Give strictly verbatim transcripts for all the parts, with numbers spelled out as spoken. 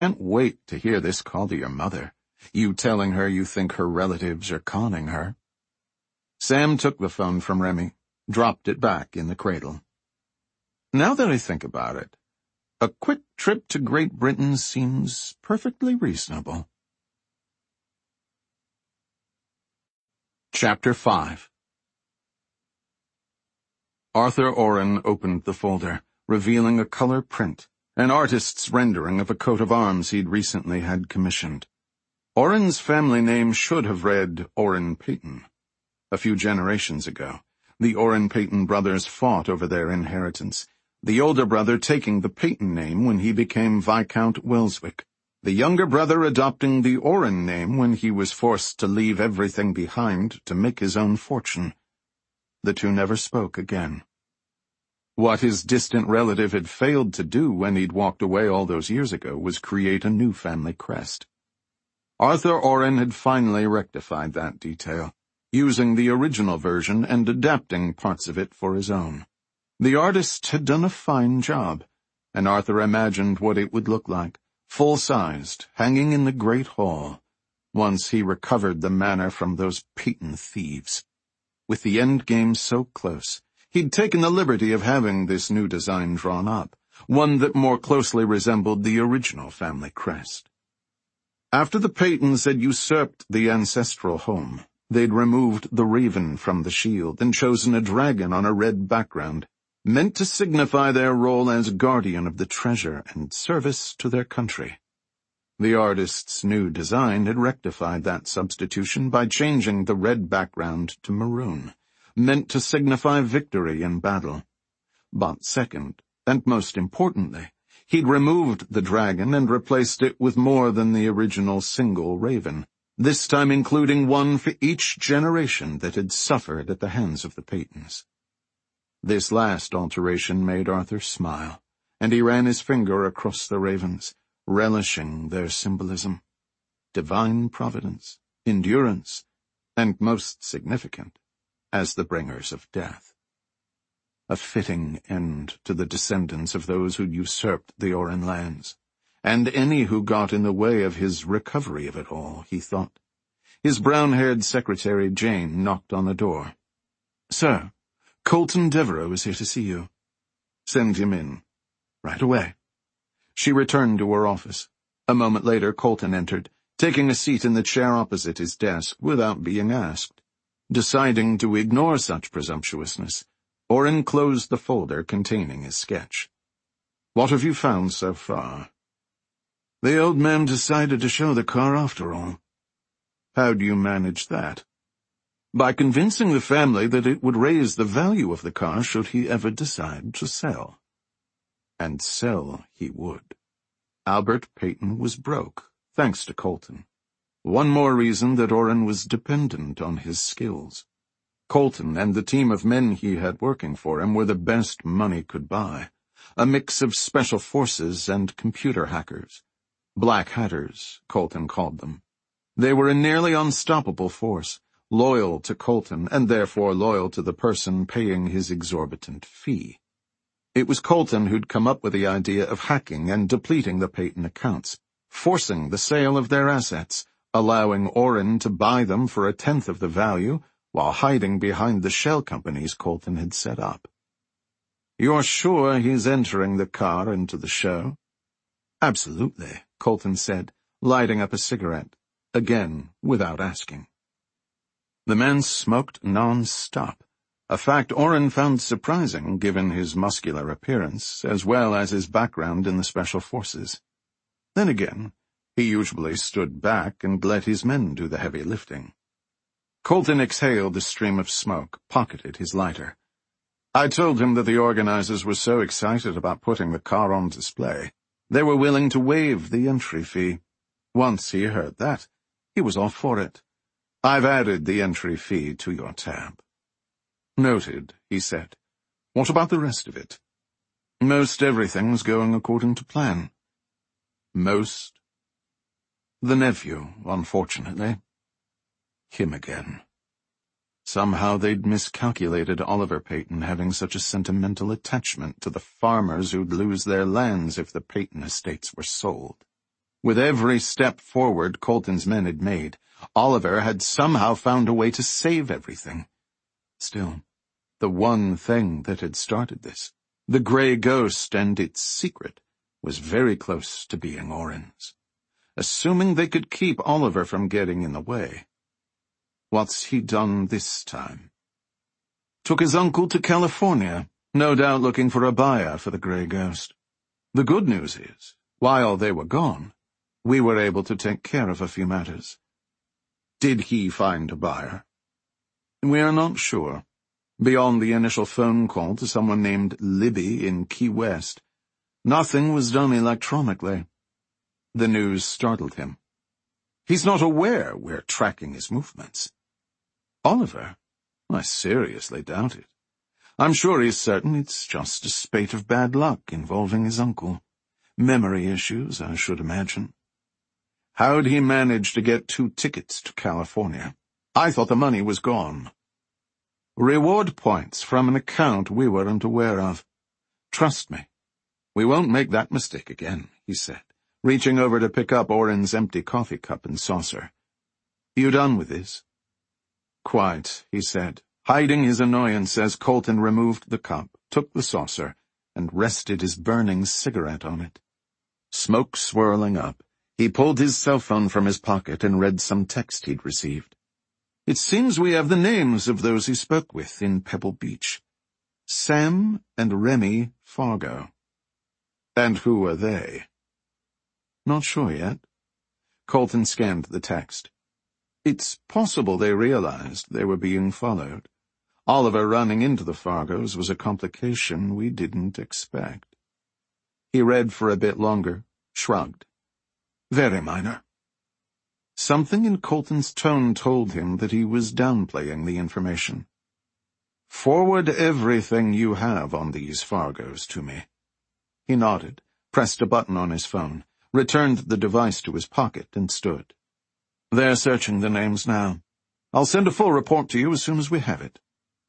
Can't wait to hear this call to your mother, you telling her you think her relatives are conning her." Sam took the phone from Remy, dropped it back in the cradle. "Now that I think about it, a quick trip to Great Britain seems perfectly reasonable." Chapter five. Arthur Orrin opened the folder, revealing a color print, an artist's rendering of a coat of arms he'd recently had commissioned. Orrin's family name should have read Orrin Peyton. A few generations ago, the Orrin Peyton brothers fought over their inheritance, the older brother taking the Peyton name when he became Viscount Welswick, the younger brother adopting the Orrin name when he was forced to leave everything behind to make his own fortune. The two never spoke again. What his distant relative had failed to do when he'd walked away all those years ago was create a new family crest. Arthur Orrin had finally rectified that detail, using the original version and adapting parts of it for his own. The artist had done a fine job, and Arthur imagined what it would look like, full-sized, hanging in the Great Hall, once he recovered the manor from those Peyton thieves. With the end game so close, he'd taken the liberty of having this new design drawn up, one that more closely resembled the original family crest. After the Peytons had usurped the ancestral home, they'd removed the raven from the shield and chosen a dragon on a red background, meant to signify their role as guardian of the treasure and service to their country. The artist's new design had rectified that substitution by changing the red background to maroon, meant to signify victory in battle. But second, and most importantly, he'd removed the dragon and replaced it with more than the original single raven, this time including one for each generation that had suffered at the hands of the Peytons. This last alteration made Arthur smile, and he ran his finger across the ravens, relishing their symbolism. Divine providence, endurance, and most significant, as the bringers of death. A fitting end to the descendants of those who'd usurped the Orrin lands, and any who got in the way of his recovery of it all, he thought. His brown-haired secretary, Jane, knocked on the door. "Sir, Colton Devereux is here to see you." "Send him in." "Right away." She returned to her office. A moment later, Colton entered, taking a seat in the chair opposite his desk without being asked. Deciding to ignore such presumptuousness, Orrin closed the folder containing his sketch. "What have you found so far?" "The old man decided to show the car after all." "How do you manage that?" "By convincing the family that it would raise the value of the car should he ever decide to sell." And sell he would. Albert Peyton was broke, thanks to Colton. One more reason that Orrin was dependent on his skills. Colton and the team of men he had working for him were the best money could buy, a mix of special forces and computer hackers. Black Hatters, Colton called them. They were a nearly unstoppable force, loyal to Colton and therefore loyal to the person paying his exorbitant fee. It was Colton who'd come up with the idea of hacking and depleting the Peyton accounts, forcing the sale of their assets, allowing Orrin to buy them for a tenth of the value, while hiding behind the shell companies Colton had set up. "You're sure he's entering the car into the show?" "Absolutely," Colton said, lighting up a cigarette, again without asking. The man smoked non-stop, a fact Orrin found surprising given his muscular appearance, as well as his background in the special forces. Then again, he usually stood back and let his men do the heavy lifting. Colton exhaled a stream of smoke, pocketed his lighter. "I told him that the organizers were so excited about putting the car on display, they were willing to waive the entry fee. Once he heard that, he was all for it. I've added the entry fee to your tab." "Noted," he said. "What about the rest of it?" "Most everything's going according to plan." "Most?" "The nephew, unfortunately." Him again. Somehow they'd miscalculated Oliver Peyton having such a sentimental attachment to the farmers who'd lose their lands if the Peyton estates were sold. With every step forward Colton's men had made, Oliver had somehow found a way to save everything. Still, the one thing that had started this, the Grey Ghost and its secret, was very close to being Orin's. Assuming they could keep Oliver from getting in the way. What's he done this time? Took his uncle to California, no doubt looking for a buyer for the Grey Ghost. The good news is, while they were gone, we were able to take care of a few matters. Did he find a buyer? We are not sure. Beyond the initial phone call to someone named Libby in Key West, nothing was done electronically. The news startled him. He's not aware we're tracking his movements. Oliver? I seriously doubt it. I'm sure he's certain it's just a spate of bad luck involving his uncle. Memory issues, I should imagine. How'd he manage to get two tickets to California? I thought the money was gone. Reward points from an account we weren't aware of. Trust me, we won't make that mistake again, he said, reaching over to pick up Orin's empty coffee cup and saucer. You done with this? Quite, he said, hiding his annoyance as Colton removed the cup, took the saucer, and rested his burning cigarette on it. Smoke swirling up, he pulled his cell phone from his pocket and read some text he'd received. It seems we have the names of those he spoke with in Pebble Beach. Sam and Remy Fargo. And who are they? Not sure yet. Colton scanned the text. It's possible they realized they were being followed. Oliver running into the Fargos was a complication we didn't expect. He read for a bit longer, shrugged. Very minor. Something in Colton's tone told him that he was downplaying the information. Forward everything you have on these Fargos to me. He nodded, pressed a button on his phone, returned the device to his pocket, and stood. They're searching the names now. I'll send a full report to you as soon as we have it.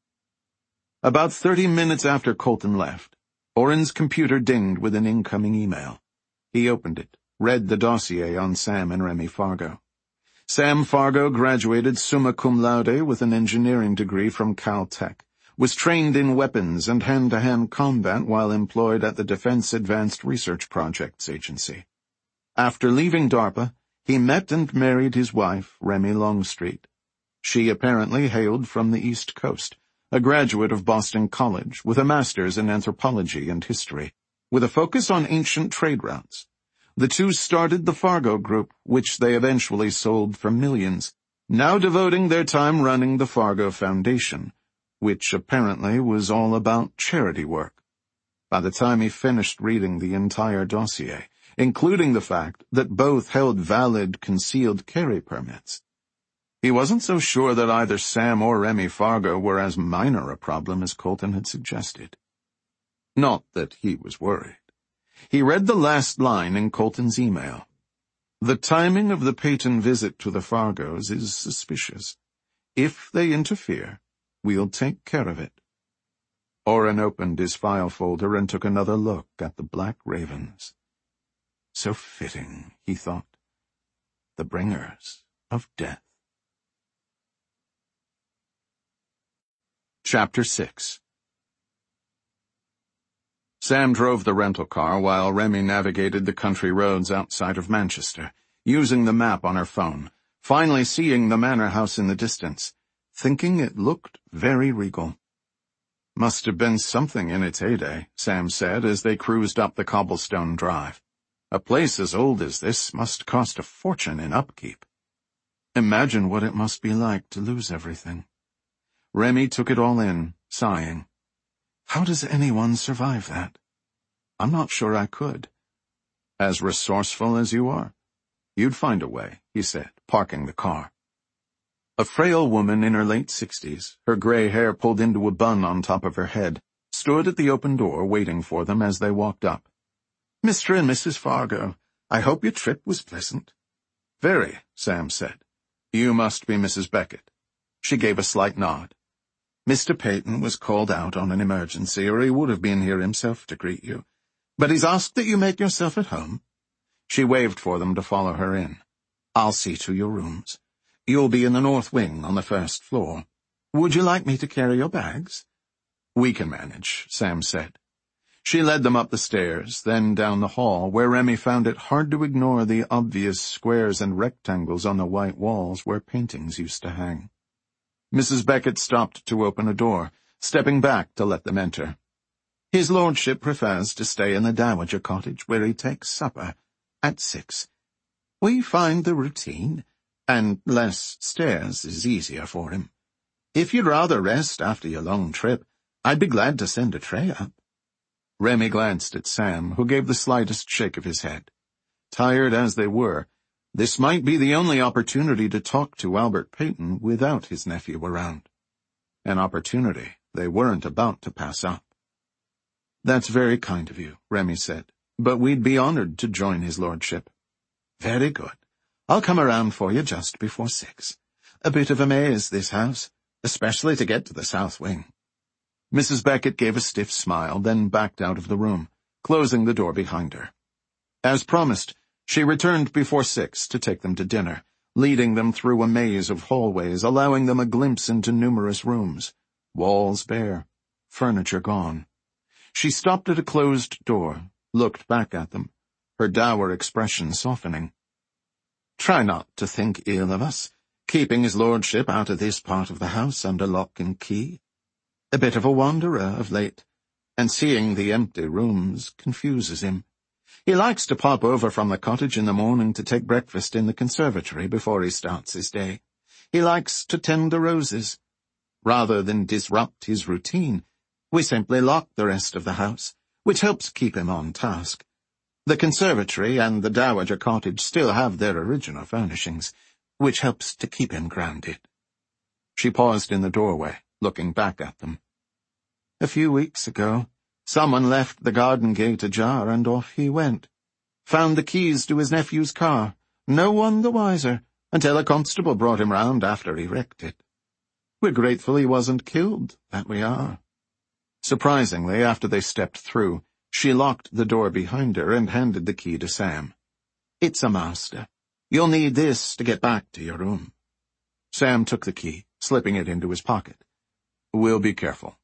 About thirty minutes after Colton left, Orin's computer dinged with an incoming email. He opened it, read the dossier on Sam and Remy Fargo. Sam Fargo graduated summa cum laude with an engineering degree from Caltech, was trained in weapons and hand-to-hand combat while employed at the Defense Advanced Research Projects Agency. After leaving DARPA, he met and married his wife, Remy Longstreet. She apparently hailed from the East Coast, a graduate of Boston College with a master's in anthropology and history, with a focus on ancient trade routes. The two started the Fargo Group, which they eventually sold for millions, now devoting their time running the Fargo Foundation, which apparently was all about charity work. By the time he finished reading the entire dossier, including the fact that both held valid concealed carry permits, he wasn't so sure that either Sam or Remy Fargo were as minor a problem as Colton had suggested. Not that he was worried. He read the last line in Colton's email. The timing of the Peyton visit to the Fargos is suspicious. If they interfere, we'll take care of it. Orin opened his file folder and took another look at the Black Ravens. So fitting, he thought. The bringers of death. Chapter six. Sam drove the rental car while Remy navigated the country roads outside of Manchester, using the map on her phone, finally seeing the manor house in the distance, thinking it looked very regal. Must have been something in its heyday, Sam said as they cruised up the cobblestone drive. A place as old as this must cost a fortune in upkeep. Imagine what it must be like to lose everything. Remy took it all in, sighing. How does anyone survive that? I'm not sure I could. As resourceful as you are. You'd find a way, he said, parking the car. A frail woman in her late sixties, her gray hair pulled into a bun on top of her head, stood at the open door waiting for them as they walked up. Mister and Missus Fargo, I hope your trip was pleasant. Very, Sam said. You must be Missus Beckett. She gave a slight nod. Mister Peyton was called out on an emergency, or he would have been here himself to greet you. But he's asked that you make yourself at home. She waved for them to follow her in. "I'll see to your rooms. You'll be in the north wing on the first floor. Would you like me to carry your bags?" "We can manage," Sam said. She led them up the stairs, then down the hall, where Remy found it hard to ignore the obvious squares and rectangles on the white walls where paintings used to hang. Missus Beckett stopped to open a door, stepping back to let them enter. "His lordship prefers to stay in the Dowager cottage, where he takes supper at six. We find the routine, and less stairs is easier for him. If you'd rather rest after your long trip, I'd be glad to send a tray up." Remy glanced at Sam, who gave the slightest shake of his head. Tired as they were, this might be the only opportunity to talk to Albert Peyton without his nephew around. An opportunity they weren't about to pass up. "That's very kind of you," Remy said, "but we'd be honored to join his lordship." "Very good. I'll come around for you just before six. A bit of a maze, this house, especially to get to the south wing." Missus Beckett gave a stiff smile, then backed out of the room, closing the door behind her. As promised, she returned before six to take them to dinner, leading them through a maze of hallways, allowing them a glimpse into numerous rooms, walls bare, furniture gone. She stopped at a closed door, looked back at them, her dour expression softening. "Try not to think ill of us, keeping his lordship out of this part of the house under lock and key. A bit of a wanderer of late, and seeing the empty rooms confuses him. He likes to pop over from the cottage in the morning to take breakfast in the conservatory before he starts his day. He likes to tend the roses. Rather than disrupt his routine, we simply lock the rest of the house, which helps keep him on task. The conservatory and the Dowager cottage still have their original furnishings, which helps to keep him grounded." She paused in the doorway, looking back at them. "A few weeks ago, someone left the garden gate ajar and off he went. Found the keys to his nephew's car, no one the wiser, until a constable brought him round after he wrecked it. We're grateful he wasn't killed, that we are." Surprisingly, after they stepped through, she locked the door behind her and handed the key to Sam. "It's a master. You'll need this to get back to your room." Sam took the key, slipping it into his pocket. "We'll be careful."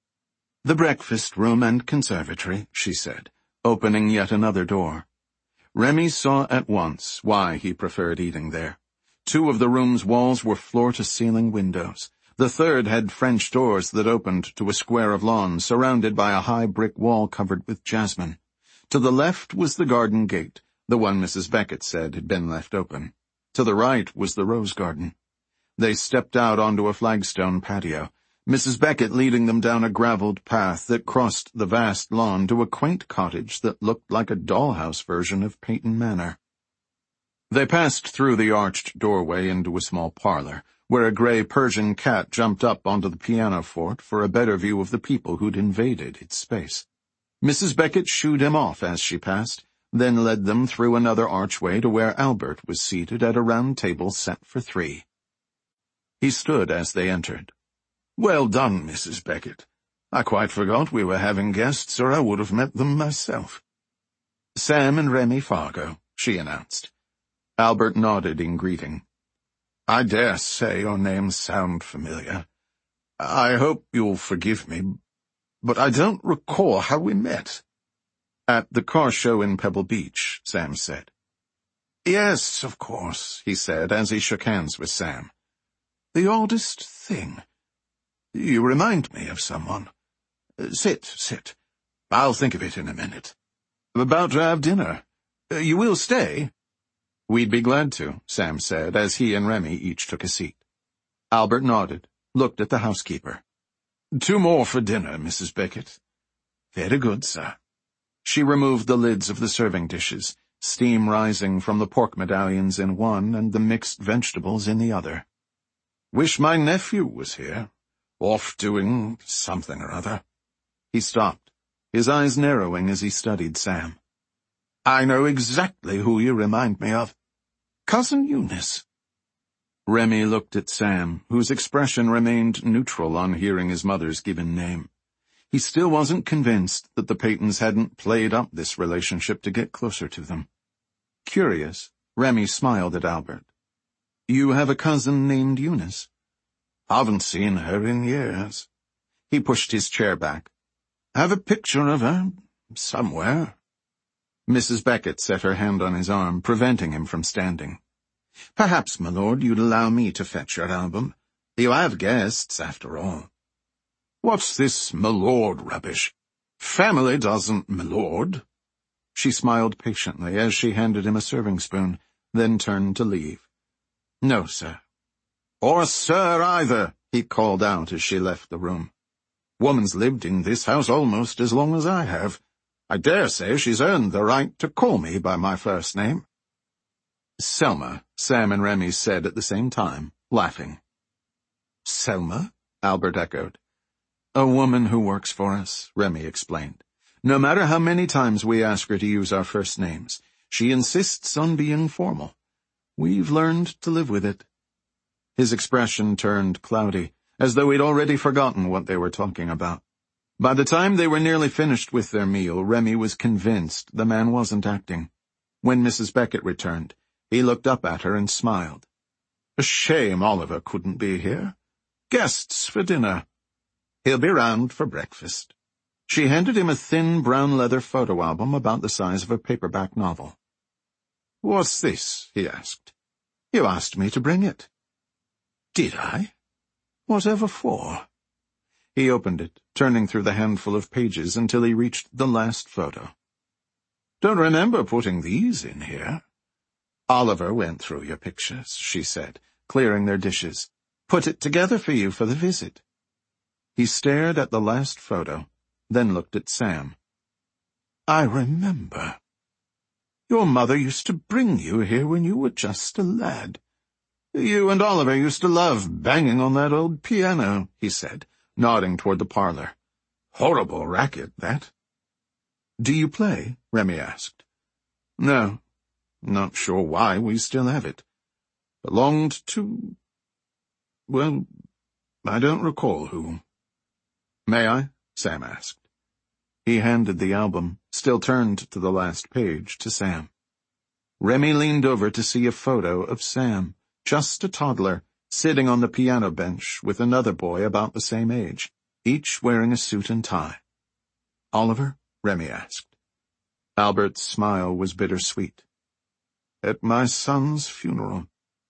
"The breakfast room and conservatory," she said, opening yet another door. Remy saw at once why he preferred eating there. Two of the room's walls were floor-to-ceiling windows. The third had French doors that opened to a square of lawn surrounded by a high brick wall covered with jasmine. To the left was the garden gate, the one Missus Beckett said had been left open. To the right was the rose garden. They stepped out onto a flagstone patio, Missus Beckett leading them down a gravelled path that crossed the vast lawn to a quaint cottage that looked like a dollhouse version of Peyton Manor. They passed through the arched doorway into a small parlor, where a grey Persian cat jumped up onto the piano fort for a better view of the people who'd invaded its space. Missus Beckett shooed him off as she passed, then led them through another archway to where Albert was seated at a round table set for three. He stood as they entered. "Well done, Missus Beckett. I quite forgot we were having guests, or I would have met them myself." "Sam and Remy Fargo," she announced. Albert nodded in greeting. "I dare say your names sound familiar. I hope you'll forgive me, but I don't recall how we met." "At the car show in Pebble Beach," Sam said. "Yes, of course," he said as he shook hands with Sam. "The oddest thing. You remind me of someone. Sit, sit. I'll think of it in a minute. About to have dinner. You will stay?" "We'd be glad to," Sam said, as he and Remy each took a seat. Albert nodded, looked at the housekeeper. "Two more for dinner, Missus Beckett." "Very good, sir." She removed the lids of the serving dishes, steam rising from the pork medallions in one and the mixed vegetables in the other. "Wish my nephew was here. Off doing something or other." He stopped, his eyes narrowing as he studied Sam. "I know exactly who you remind me of. Cousin Eunice." Remy looked at Sam, whose expression remained neutral on hearing his mother's given name. He still wasn't convinced that the Peytons hadn't played up this relationship to get closer to them. Curious, Remy smiled at Albert. You have a cousin named Eunice? Haven't seen her in years. He pushed his chair back. Have a picture of her somewhere. Missus Beckett set her hand on his arm, preventing him from standing. Perhaps, my lord, you'd allow me to fetch your album. You have guests, after all. What's this my lord rubbish? Family doesn't my lord. She smiled patiently as she handed him a serving spoon, then turned to leave. No, sir. Or sir either, he called out as she left the room. Woman's lived in this house almost as long as I have. I dare say she's earned the right to call me by my first name. Selma, Sam and Remy said at the same time, laughing. Selma? Albert echoed. A woman who works for us, Remy explained. No matter how many times we ask her to use our first names, she insists on being formal. We've learned to live with it. His expression turned cloudy, as though he'd already forgotten what they were talking about. By the time they were nearly finished with their meal, Remy was convinced the man wasn't acting. When Missus Beckett returned, he looked up at her and smiled. A shame Oliver couldn't be here. Guests for dinner. He'll be round for breakfast. She handed him a thin brown leather photo album about the size of a paperback novel. What's this? He asked. You asked me to bring it. Did I? Whatever for? He opened it, turning through the handful of pages until he reached the last photo. Don't remember putting these in here. Oliver went through your pictures, she said, clearing their dishes. Put it together for you for the visit. He stared at the last photo, then looked at Sam. I remember. Your mother used to bring you here when you were just a lad. You and Oliver used to love banging on that old piano, he said, nodding toward the parlor. Horrible racket, that. Do you play? Remy asked. No, not sure why we still have it. Belonged to... well, I don't recall who. May I? Sam asked. He handed the album, still turned to the last page, to Sam. Remy leaned over to see a photo of Sam, just a toddler, sitting on the piano bench with another boy about the same age, each wearing a suit and tie. Oliver? Remy asked. Albert's smile was bittersweet. At my son's funeral.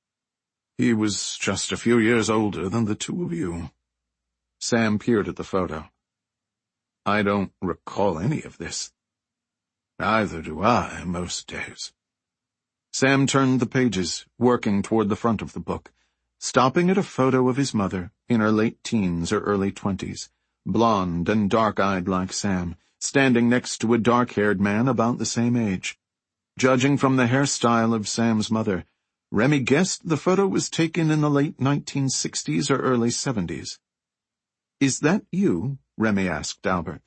He was just a few years older than the two of you. Sam peered at the photo. I don't recall any of this. Neither do I, most days. Sam turned the pages, working toward the front of the book, stopping at a photo of his mother, in her late teens or early twenties, blonde and dark-eyed like Sam, standing next to a dark-haired man about the same age. Judging from the hairstyle of Sam's mother, Remy guessed the photo was taken in the late nineteen sixties or early seventies. Is that you? Remy asked Albert.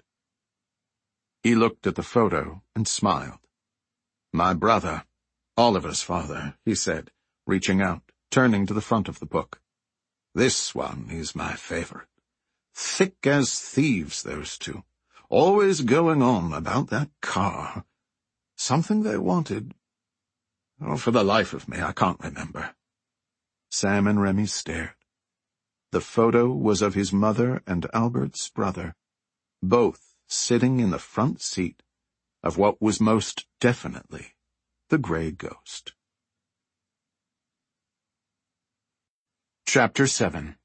He looked at the photo and smiled. My brother, Oliver's father, he said, reaching out, turning to the front of the book. This one is my favorite. Thick as thieves, those two. Always going on about that car. Something they wanted. Oh, for the life of me, I can't remember. Sam and Remy stared. The photo was of his mother and Albert's brother, both sitting in the front seat of what was most definitely the Grey Ghost. Chapter seven.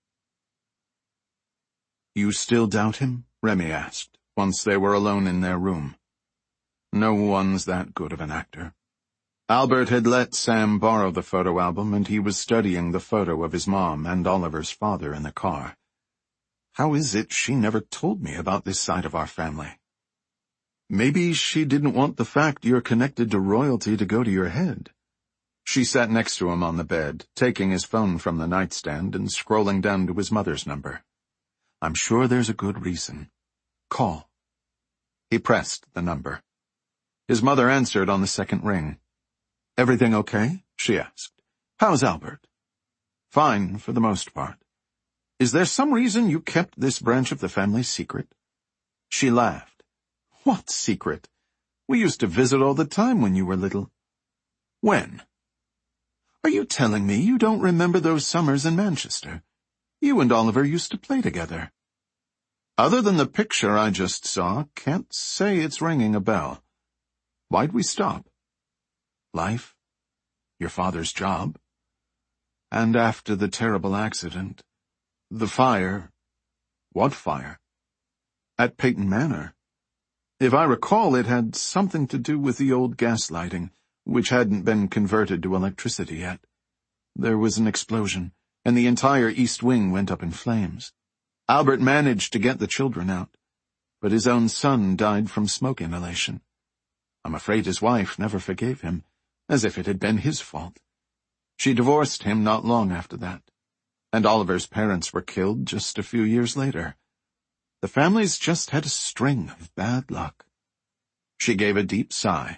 You still doubt him? Remy asked, once they were alone in their room. No one's that good of an actor. Albert had let Sam borrow the photo album, and he was studying the photo of his mom and Oliver's father in the car. How is it she never told me about this side of our family? Maybe she didn't want the fact you're connected to royalty to go to your head. She sat next to him on the bed, taking his phone from the nightstand and scrolling down to his mother's number. I'm sure there's a good reason. Call. He pressed the number. His mother answered on the second ring. Everything okay? She asked. How's Albert? Fine, for the most part. Is there some reason you kept this branch of the family secret? She laughed. What secret? We used to visit all the time when you were little. When? Are you telling me you don't remember those summers in Manchester? You and Oliver used to play together. Other than the picture I just saw, can't say it's ringing a bell. Why'd we stop? Life? Your father's job? And after the terrible accident, the fire. What fire? At Peyton Manor. If I recall, it had something to do with the old gas lighting, which hadn't been converted to electricity yet. There was an explosion, and the entire east wing went up in flames. Albert managed to get the children out, but his own son died from smoke inhalation. I'm afraid his wife never forgave him, as if it had been his fault. She divorced him not long after that, and Oliver's parents were killed just a few years later. The family's just had a string of bad luck. She gave a deep sigh.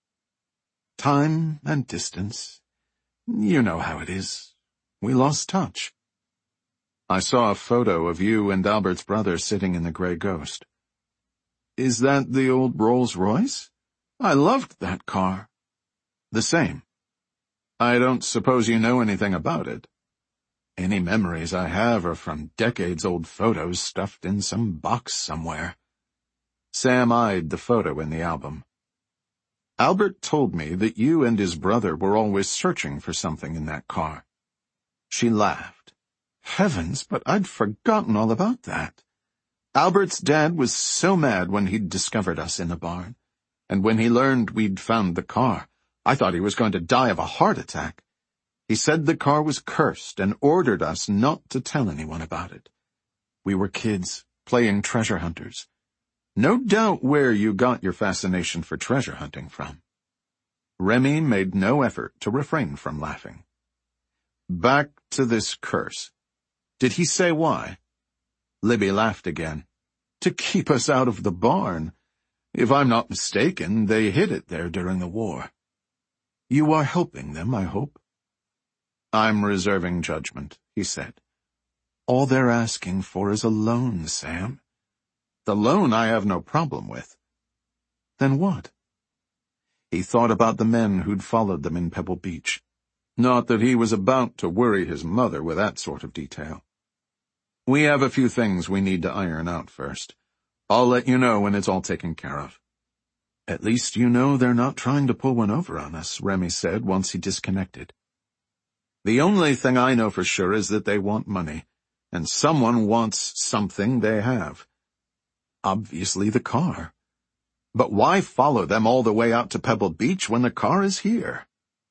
Time and distance. You know how it is. We lost touch. I saw a photo of you and Albert's brother sitting in the Grey Ghost. Is that the old Rolls-Royce? I loved that car. The same. I don't suppose you know anything about it. Any memories I have are from decades-old photos stuffed in some box somewhere. Sam eyed the photo in the album. Albert told me that you and his brother were always searching for something in that car. She laughed. Heavens, but I'd forgotten all about that. Albert's dad was so mad when he'd discovered us in the barn, and when he learned we'd found the car, I thought he was going to die of a heart attack. He said the car was cursed and ordered us not to tell anyone about it. We were kids, playing treasure hunters. No doubt where you got your fascination for treasure hunting from. Remy made no effort to refrain from laughing. Back to this curse. Did he say why? Libby laughed again. To keep us out of the barn. If I'm not mistaken, they hid it there during the war. You are helping them, I hope. I'm reserving judgment, he said. All they're asking for is a loan, Sam. The loan I have no problem with. Then what? He thought about the men who'd followed them in Pebble Beach. Not that he was about to worry his mother with that sort of detail. We have a few things we need to iron out first. I'll let you know when it's all taken care of. At least you know they're not trying to pull one over on us, Remy said once he disconnected. The only thing I know for sure is that they want money, and someone wants something they have. Obviously the car. But why follow them all the way out to Pebble Beach when the car is here?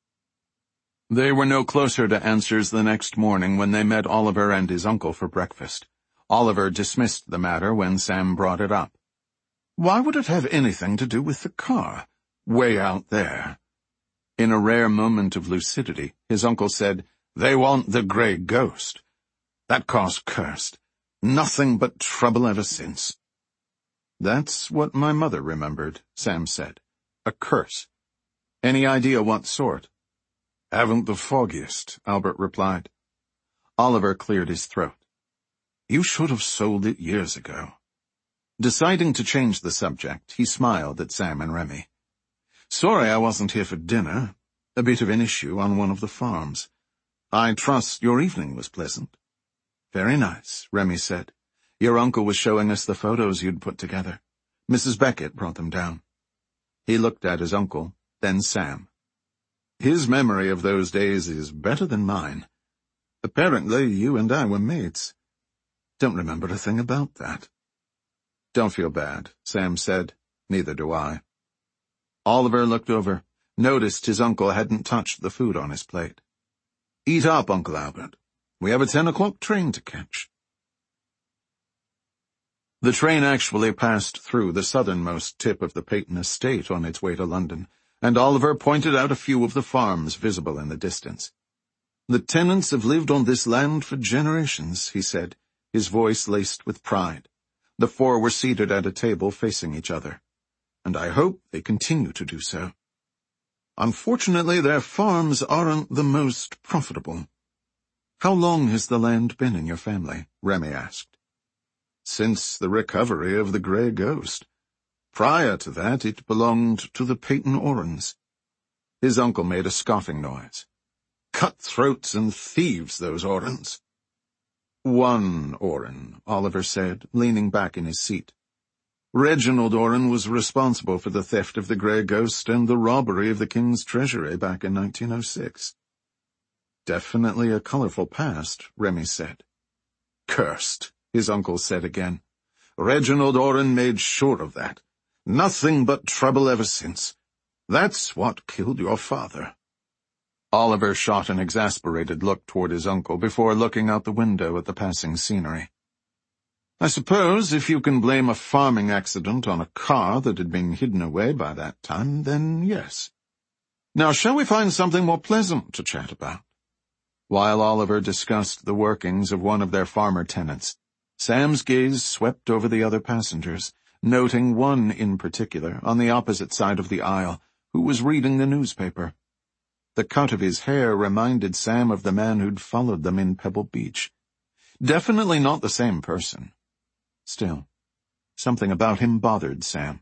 They were no closer to answers the next morning when they met Oliver and his uncle for breakfast. Oliver dismissed the matter when Sam brought it up. Why would it have anything to do with the car, way out there? In a rare moment of lucidity, his uncle said, They want the Grey Ghost. That car's cursed. Nothing but trouble ever since. That's what my mother remembered, Sam said. A curse. Any idea what sort? Haven't the foggiest, Albert replied. Oliver cleared his throat. You should have sold it years ago. Deciding to change the subject, he smiled at Sam and Remy. Sorry I wasn't here for dinner. A bit of an issue on one of the farms. I trust your evening was pleasant. Very nice, Remy said. Your uncle was showing us the photos you'd put together. Missus Beckett brought them down. He looked at his uncle, then Sam. His memory of those days is better than mine. Apparently you and I were mates. Don't remember a thing about that. Don't feel bad, Sam said. Neither do I. Oliver looked over, noticed his uncle hadn't touched the food on his plate. Eat up, Uncle Albert. We have a ten o'clock train to catch. The train actually passed through the southernmost tip of the Peyton estate on its way to London, and Oliver pointed out a few of the farms visible in the distance. The tenants have lived on this land for generations, he said, his voice laced with pride. The four were seated at a table facing each other, and I hope they continue to do so. Unfortunately, their farms aren't the most profitable. How long has the land been in your family? Remy asked. Since the recovery of the Grey Ghost. Prior to that, it belonged to the Peyton Orens. His uncle made a scoffing noise. Cutthroats and thieves, those Orens. One Oren, Oliver said, leaning back in his seat. Reginald Oren was responsible for the theft of the Grey Ghost and the robbery of the King's treasury back in nineteen oh six. Definitely a colorful past, Remy said. Cursed, his uncle said again. Reginald Oren made sure of that. Nothing but trouble ever since. That's what killed your father. Oliver shot an exasperated look toward his uncle before looking out the window at the passing scenery. I suppose if you can blame a farming accident on a car that had been hidden away by that time, then yes. Now shall we find something more pleasant to chat about? While Oliver discussed the workings of one of their farmer tenants, Sam's gaze swept over the other passengers, noting one in particular on the opposite side of the aisle, who was reading the newspaper. The cut of his hair reminded Sam of the man who'd followed them in Pebble Beach. Definitely not the same person. Still, something about him bothered Sam.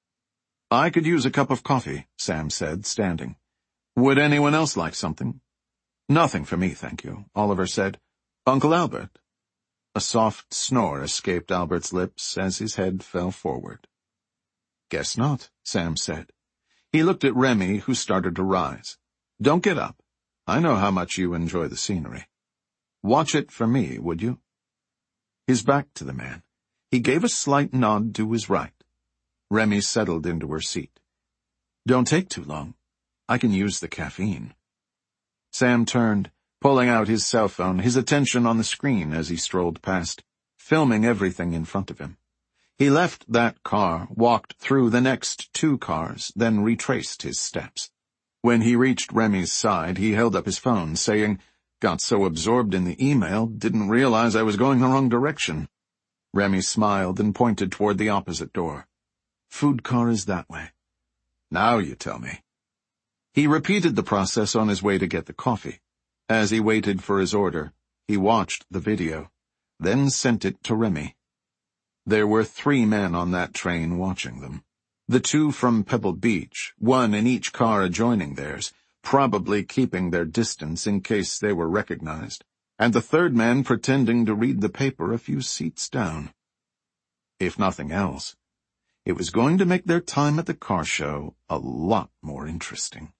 I could use a cup of coffee, Sam said, standing. Would anyone else like something? Nothing for me, thank you, Oliver said. Uncle Albert? A soft snore escaped Albert's lips as his head fell forward. Guess not, Sam said. He looked at Remy, who started to rise. Don't get up. I know how much you enjoy the scenery. Watch it for me, would you? His back to the man, he gave a slight nod to his right. Remy settled into her seat. Don't take too long. I can use the caffeine. Sam turned, pulling out his cell phone, his attention on the screen as he strolled past, filming everything in front of him. He left that car, walked through the next two cars, then retraced his steps. When he reached Remy's side, he held up his phone, saying, Got so absorbed in the email, didn't realize I was going the wrong direction. Remy smiled and pointed toward the opposite door. Food car is that way. Now you tell me. He repeated the process on his way to get the coffee. As he waited for his order, he watched the video, then sent it to Remy. There were three men on that train watching them. The two from Pebble Beach, one in each car adjoining theirs, probably keeping their distance in case they were recognized, and the third man pretending to read the paper a few seats down. If nothing else, it was going to make their time at the car show a lot more interesting.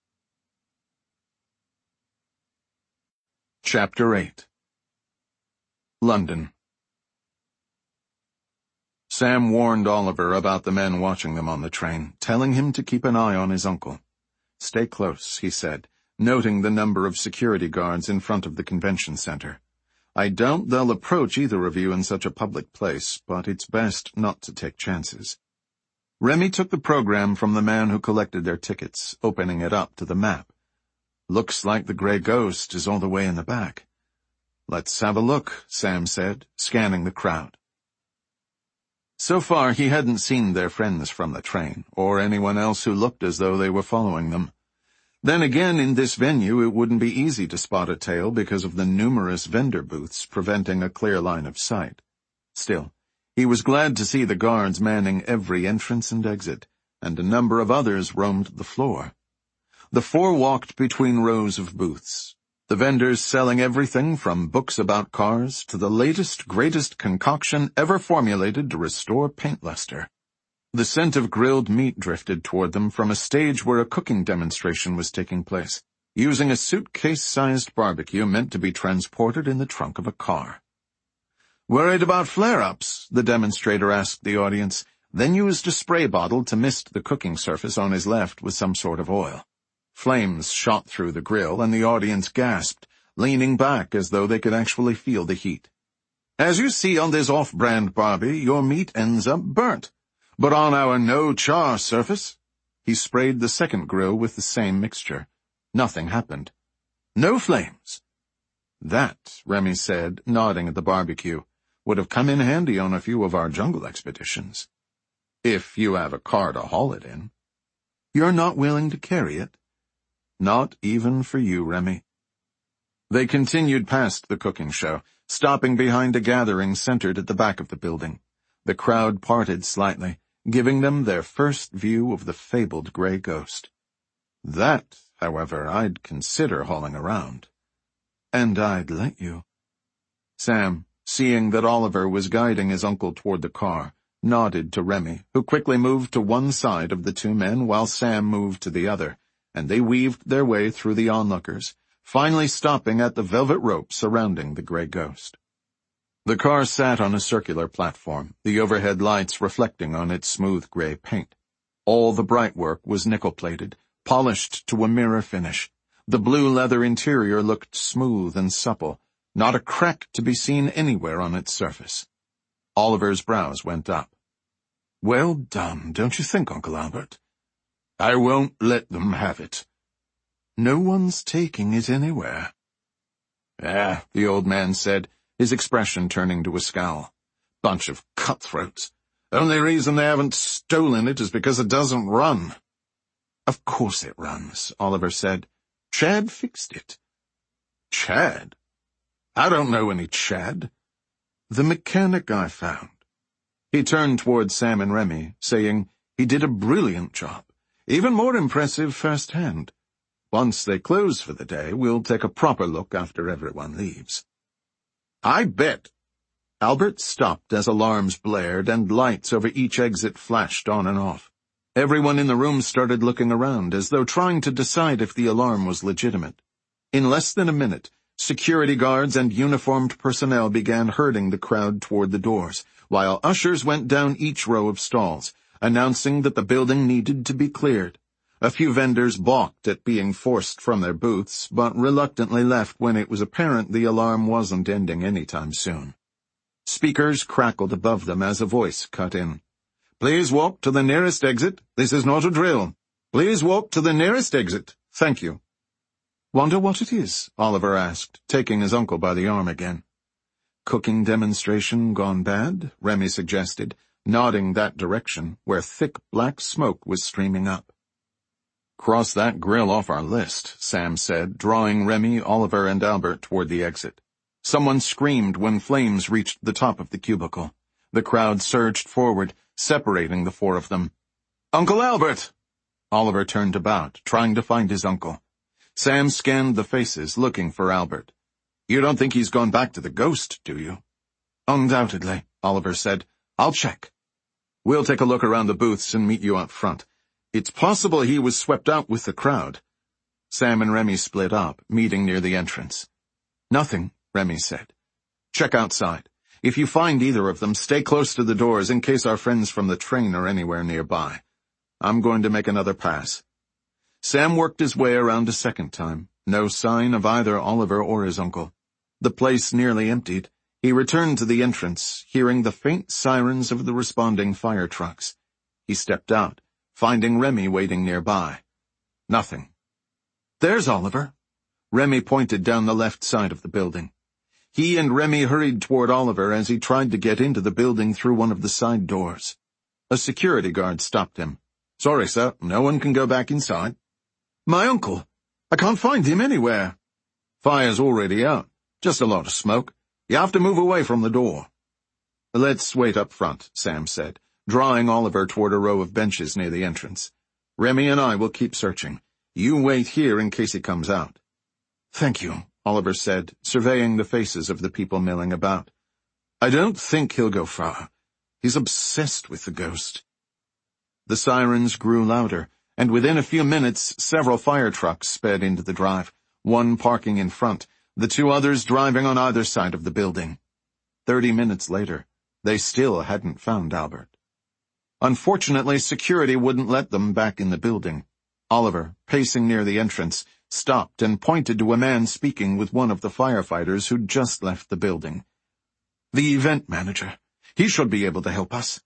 Chapter eight. London. Sam warned Oliver about the men watching them on the train, telling him to keep an eye on his uncle. Stay close, he said, noting the number of security guards in front of the convention center. I doubt they'll approach either of you in such a public place, but it's best not to take chances. Remy took the program from the man who collected their tickets, opening it up to the map. Looks like the Grey Ghost is all the way in the back. Let's have a look, Sam said, scanning the crowd. So far, he hadn't seen their friends from the train, or anyone else who looked as though they were following them. Then again, in this venue, it wouldn't be easy to spot a tail because of the numerous vendor booths preventing a clear line of sight. Still, he was glad to see the guards manning every entrance and exit, and a number of others roamed the floor. The four walked between rows of booths, the vendors selling everything from books about cars to the latest, greatest concoction ever formulated to restore paint luster. The scent of grilled meat drifted toward them from a stage where a cooking demonstration was taking place, using a suitcase-sized barbecue meant to be transported in the trunk of a car. Worried about flare-ups? The demonstrator asked the audience, then used a spray bottle to mist the cooking surface on his left with some sort of oil. Flames shot through the grill, and the audience gasped, leaning back as though they could actually feel the heat. As you see on this off-brand Barbie, your meat ends up burnt. But on our no-char surface, he sprayed the second grill with the same mixture. Nothing happened. No flames. That, Remy said, nodding at the barbecue, would have come in handy on a few of our jungle expeditions. If you have a car to haul it in. You're not willing to carry it? Not even for you, Remy. They continued past the cooking show, stopping behind a gathering centered at the back of the building. The crowd parted slightly, giving them their first view of the fabled Grey Ghost. That however, I'd consider hauling around. And I'd let you. Sam, seeing that Oliver was guiding his uncle toward the car, nodded to Remy, who quickly moved to one side of the two men while Sam moved to the other, and they weaved their way through the onlookers, finally stopping at the velvet rope surrounding the gray ghost. The car sat on a circular platform, the overhead lights reflecting on its smooth gray paint. All the brightwork was nickel-plated, polished to a mirror finish. The blue leather interior looked smooth and supple, not a crack to be seen anywhere on its surface. Oliver's brows went up. Well done, don't you think, Uncle Albert? I won't let them have it. No one's taking it anywhere. Ah, the old man said, his expression turning to a scowl. Bunch of cutthroats. Only reason they haven't stolen it is because it doesn't run. Of course it runs, Oliver said. Chad fixed it. Chad? I don't know any Chad. The mechanic I found. He turned toward Sam and Remy, saying he did a brilliant job, even more impressive firsthand. Once they close for the day, we'll take a proper look after everyone leaves. I bet. Albert stopped as alarms blared and lights over each exit flashed on and off. Everyone in the room started looking around as though trying to decide if the alarm was legitimate. In less than a minute, security guards and uniformed personnel began herding the crowd toward the doors, while ushers went down each row of stalls, announcing that the building needed to be cleared. A few vendors balked at being forced from their booths, but reluctantly left when it was apparent the alarm wasn't ending anytime soon. Speakers crackled above them as a voice cut in. Please walk to the nearest exit. This is not a drill. Please walk to the nearest exit. Thank you. Wonder what it is? Oliver asked, taking his uncle by the arm again. Cooking demonstration gone bad? Remy suggested, nodding that direction, where thick black smoke was streaming up. Cross that grill off our list, Sam said, drawing Remy, Oliver, and Albert toward the exit. Someone screamed when flames reached the top of the cubicle. The crowd surged forward, separating the four of them. Uncle Albert! Oliver turned about, trying to find his uncle. Sam scanned the faces, looking for Albert. You don't think he's gone back to the ghost, do you? Undoubtedly, Oliver said. I'll check. We'll take a look around the booths and meet you out front. It's possible he was swept out with the crowd. Sam and Remy split up, meeting near the entrance. Nothing, Remy said. Check outside. If you find either of them, stay close to the doors in case our friends from the train are anywhere nearby. I'm going to make another pass. Sam worked his way around a second time. No sign of either Oliver or his uncle. The place nearly emptied. He returned to the entrance, hearing the faint sirens of the responding fire trucks. He stepped out, finding Remy waiting nearby. Nothing. There's Oliver. Remy pointed down the left side of the building. He and Remy hurried toward Oliver as he tried to get into the building through one of the side doors. A security guard stopped him. Sorry, sir, no one can go back inside. My uncle. I can't find him anywhere. Fire's already out. Just a lot of smoke. You have to move away from the door. Let's wait up front, Sam said, drawing Oliver toward a row of benches near the entrance. Remy and I will keep searching. You wait here in case he comes out. Thank you, Oliver said, surveying the faces of the people milling about. I don't think he'll go far. He's obsessed with the ghost. The sirens grew louder, and within a few minutes several fire trucks sped into the drive, one parking in front, the two others driving on either side of the building. Thirty minutes later, they still hadn't found Albert. Unfortunately, security wouldn't let them back in the building. Oliver, pacing near the entrance, stopped and pointed to a man speaking with one of the firefighters who'd just left the building. The event manager. He should be able to help us.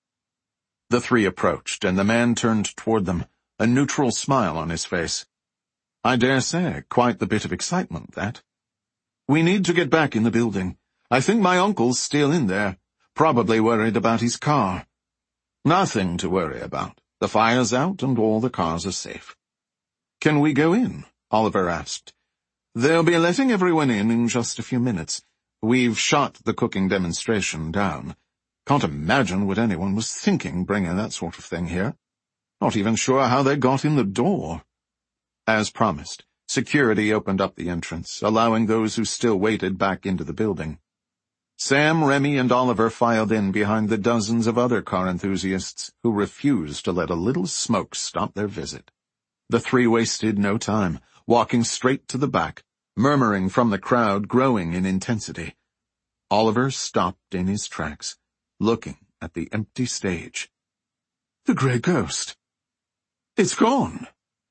The three approached, and the man turned toward them, a neutral smile on his face. I dare say, quite the bit of excitement, that. We need to get back in the building. I think my uncle's still in there, probably worried about his car. Nothing to worry about. The fire's out and all the cars are safe. Can we go in? Oliver asked. They'll be letting everyone in in just a few minutes. We've shot the cooking demonstration down. Can't imagine what anyone was thinking bringing that sort of thing here. Not even sure how they got in the door. As promised, security opened up the entrance, allowing those who still waited back into the building. Sam, Remy, and Oliver filed in behind the dozens of other car enthusiasts who refused to let a little smoke stop their visit. The three wasted no time, walking straight to the back, murmuring from the crowd growing in intensity. Oliver stopped in his tracks, looking at the empty stage. The Grey Ghost. It's gone.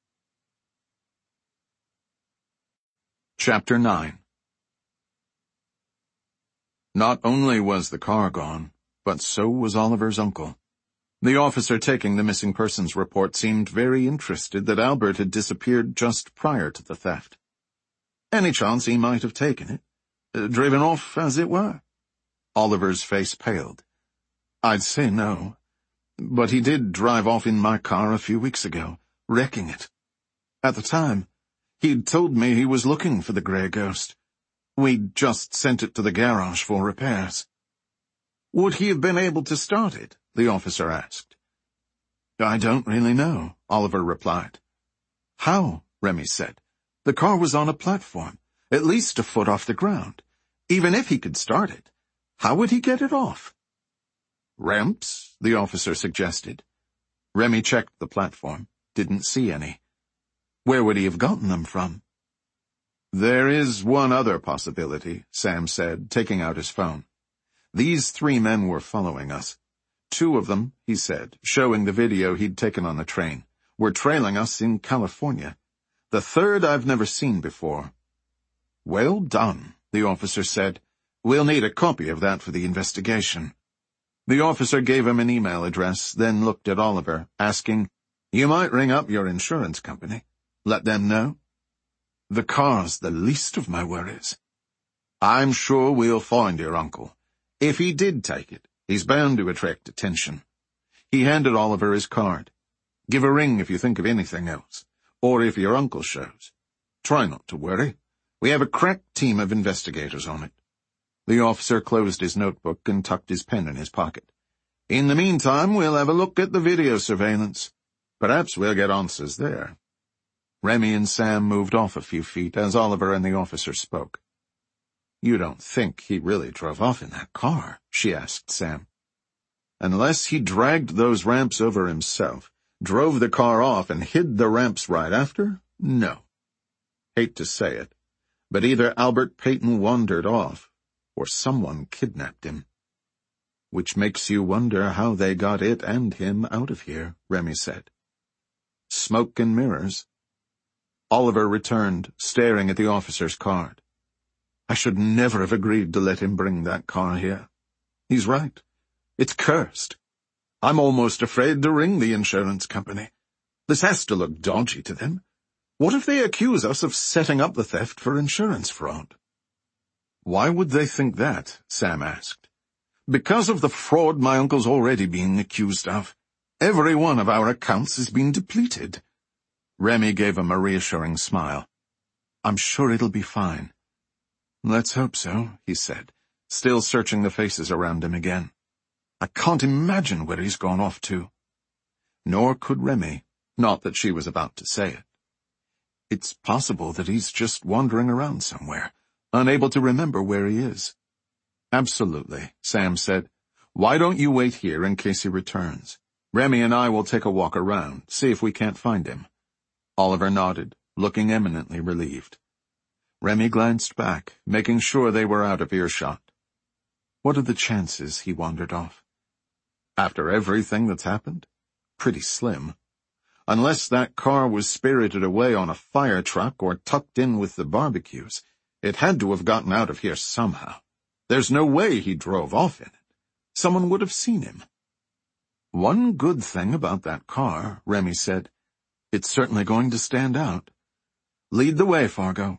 Chapter nine. Not only was the car gone, but so was Oliver's uncle. The officer taking the missing persons report seemed very interested that Albert had disappeared just prior to the theft. Any chance he might have taken it? Uh, driven off, as it were? Oliver's face paled. I'd say no. But he did drive off in my car a few weeks ago, wrecking it. At the time, he'd told me he was looking for the Grey Ghost. We'd just sent it to the garage for repairs. Would he have been able to start it? The officer asked. I don't really know, Oliver replied. How? Remy said. The car was on a platform, at least a foot off the ground. Even if he could start it, how would he get it off? Ramps, the officer suggested. Remy checked the platform, didn't see any. Where would he have gotten them from? There is one other possibility, Sam said, taking out his phone. These three men were following us. Two of them, he said, showing the video he'd taken on the train, were trailing us in California. The third I've never seen before. Well done, the officer said. We'll need a copy of that for the investigation. The officer gave him an email address, then looked at Oliver, asking, You might ring up your insurance company. Let them know. The car's the least of my worries. I'm sure we'll find your uncle. If he did take it, he's bound to attract attention. He handed Oliver his card. Give a ring if you think of anything else, or if your uncle shows. Try not to worry. We have a crack team of investigators on it. The officer closed his notebook and tucked his pen in his pocket. In the meantime, we'll have a look at the video surveillance. Perhaps we'll get answers there. Remy and Sam moved off a few feet as Oliver and the officer spoke. You don't think he really drove off in that car? She asked Sam. Unless he dragged those ramps over himself, drove the car off and hid the ramps right after? No. Hate to say it, but either Albert Payton wandered off, or someone kidnapped him. Which makes you wonder how they got it and him out of here, Remy said. Smoke and mirrors. Oliver returned, staring at the officer's card. I should never have agreed to let him bring that car here. He's right. It's cursed. I'm almost afraid to ring the insurance company. This has to look dodgy to them. What if they accuse us of setting up the theft for insurance fraud? Why would they think that? Sam asked. Because of the fraud my uncle's already being accused of. Every one of our accounts has been depleted. Remy gave him a reassuring smile. I'm sure it'll be fine. Let's hope so, he said, still searching the faces around him again. I can't imagine where he's gone off to. Nor could Remy, not that she was about to say it. It's possible that he's just wandering around somewhere, unable to remember where he is. Absolutely, Sam said. Why don't you wait here in case he returns? Remy and I will take a walk around, see if we can't find him. Oliver nodded, looking eminently relieved. Remy glanced back, making sure they were out of earshot. What are the chances he wandered off? After everything that's happened? Pretty slim. Unless that car was spirited away on a fire truck or tucked in with the barbecues, it had to have gotten out of here somehow. There's no way he drove off in it. Someone would have seen him. One good thing about that car, Remy said. It's certainly going to stand out. Lead the way, Fargo.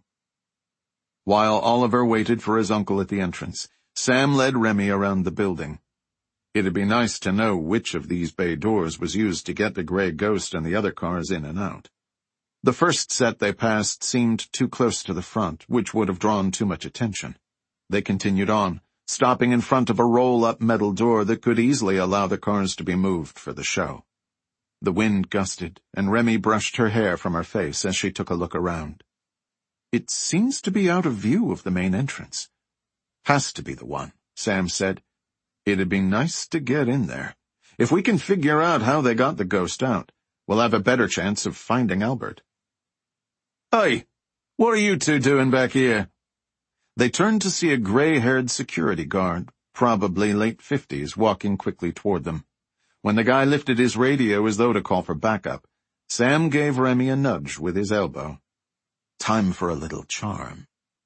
While Oliver waited for his uncle at the entrance, Sam led Remy around the building. It'd be nice to know which of these bay doors was used to get the Grey Ghost and the other cars in and out. The first set they passed seemed too close to the front, which would have drawn too much attention. They continued on, stopping in front of a roll-up metal door that could easily allow the cars to be moved for the show. The wind gusted, and Remy brushed her hair from her face as she took a look around. It seems to be out of view of the main entrance. Has to be the one, Sam said. It'd be nice to get in there. If we can figure out how they got the ghost out, we'll have a better chance of finding Albert. Hey, what are you two doing back here? They turned to see a gray-haired security guard, probably late fifties, walking quickly toward them. When the guy lifted his radio as though to call for backup, Sam gave Remy a nudge with his elbow. Time for a little charm.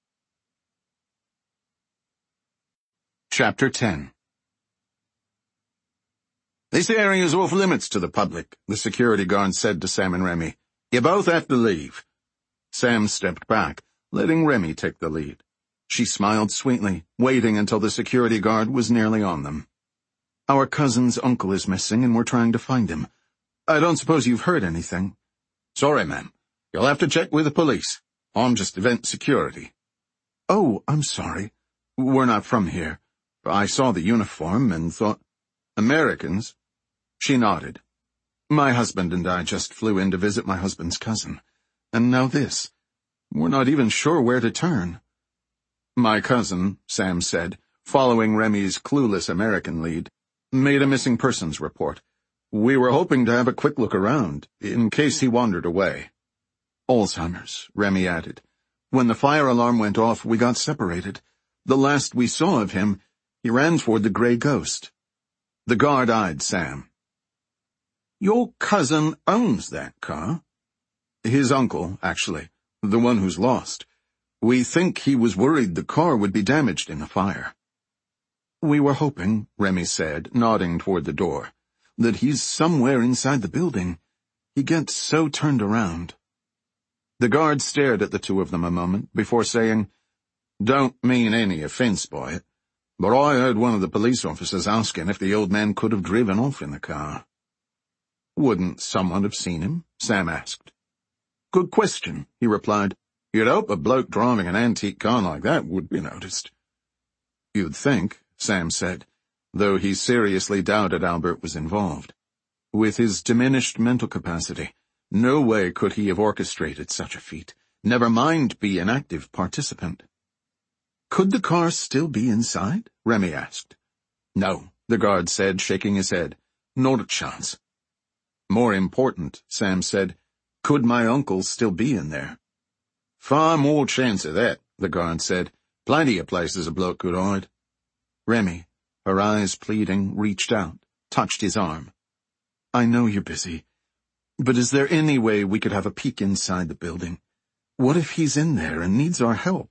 Chapter ten. This area's off limits to the public, the security guard said to Sam and Remy. You both have to leave. Sam stepped back, letting Remy take the lead. She smiled sweetly, waiting until the security guard was nearly on them. Our cousin's uncle is missing and we're trying to find him. I don't suppose you've heard anything. Sorry, ma'am. You'll have to check with the police. I'm just event security. Oh, I'm sorry. We're not from here. I saw the uniform and thought... Americans? She nodded. My husband and I just flew in to visit my husband's cousin. And now this. We're not even sure where to turn. My cousin, Sam said, following Remy's clueless American lead, made a missing persons report. We were hoping to have a quick look around, in case he wandered away. Alzheimer's, Remy added. When the fire alarm went off, we got separated. The last we saw of him, he ran toward the gray ghost. The guard eyed Sam. Your cousin owns that car? His uncle, actually, the one who's lost. We think he was worried the car would be damaged in the fire. We were hoping, Remy said, nodding toward the door, that he's somewhere inside the building. He gets so turned around. The guard stared at the two of them a moment before saying, Don't mean any offense by it, but I heard one of the police officers asking if the old man could have driven off in the car. Wouldn't someone have seen him? Sam asked. Good question, he replied. You'd hope a bloke driving an antique car like that would be noticed. You'd think, Sam said, though he seriously doubted Albert was involved. With his diminished mental capacity, no way could he have orchestrated such a feat, never mind be an active participant. Could the car still be inside? Remy asked. No, the guard said, shaking his head. Not a chance. More important, Sam said, could my uncle still be in there? Far more chance of that, the guard said. Plenty of places a bloke could hide. Remy, her eyes pleading, reached out, touched his arm. I know you're busy, but is there any way we could have a peek inside the building? What if he's in there and needs our help?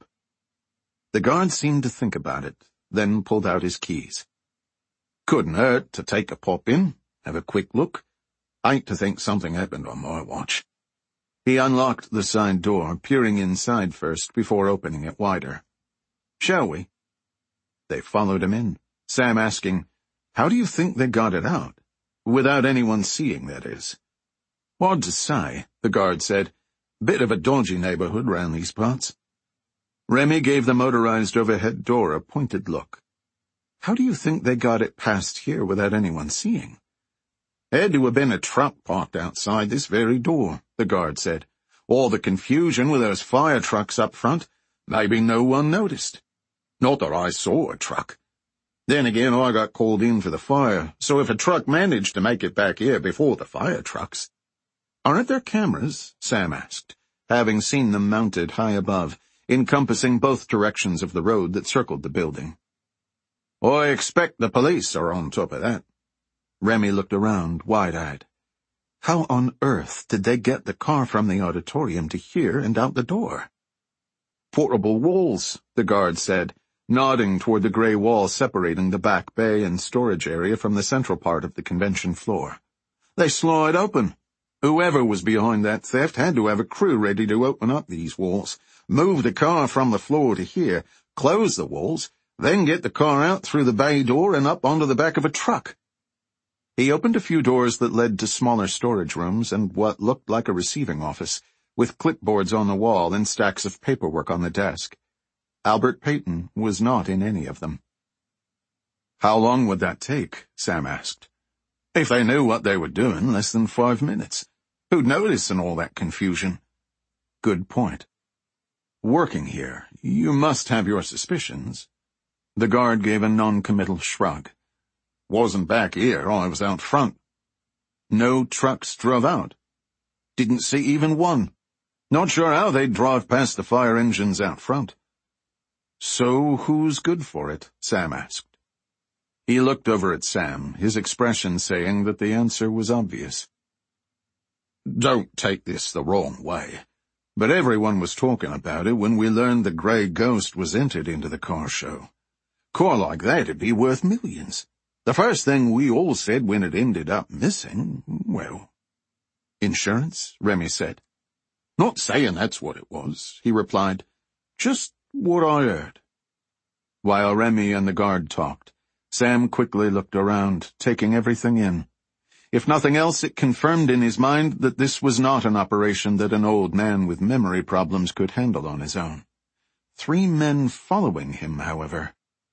The guard seemed to think about it, then pulled out his keys. Couldn't hurt to take a pop in, have a quick look. I hate to think something happened on my watch. He unlocked the side door, peering inside first before opening it wider. Shall we? They followed him in, Sam asking, How do you think they got it out? Without anyone seeing, that is. Hard to say, the guard said. Bit of a dodgy neighborhood round these parts. Remy gave the motorized overhead door a pointed look. How do you think they got it past here without anyone seeing? Had to have been a truck parked outside this very door, the guard said. All the confusion with those fire trucks up front, maybe no one noticed. Not that I saw a truck. Then again, I got called in for the fire, so if a truck managed to make it back here before the fire trucks... Aren't there cameras? Sam asked, having seen them mounted high above, encompassing both directions of the road that circled the building. I expect the police are on top of that. Remy looked around, wide-eyed. How on earth did they get the car from the auditorium to here and out the door? Portable walls, the guard said, nodding toward the gray wall separating the back bay and storage area from the central part of the convention floor. They slide open. Whoever was behind that theft had to have a crew ready to open up these walls, move the car from the floor to here, close the walls, then get the car out through the bay door and up onto the back of a truck. He opened a few doors that led to smaller storage rooms and what looked like a receiving office, with clipboards on the wall and stacks of paperwork on the desk. Albert Peyton was not in any of them. How long would that take? Sam asked. If they knew what they were doing, less than five minutes. Who'd notice in all that confusion? Good point. Working here, you must have your suspicions. The guard gave a non-committal shrug. Wasn't back here, I was out front. No trucks drove out. Didn't see even one. Not sure how they'd drive past the fire engines out front. So who's good for it? Sam asked. He looked over at Sam, his expression saying that the answer was obvious. Don't take this the wrong way, but everyone was talking about it when we learned the Grey Ghost was entered into the car show. Car like that'd be worth millions. The first thing we all said when it ended up missing, well... Insurance? Remy said. Not saying that's what it was, he replied. Just what I heard. While Remy and the guard talked, Sam quickly looked around, taking everything in. If nothing else, it confirmed in his mind that this was not an operation that an old man with memory problems could handle on his own. Three men following him, however.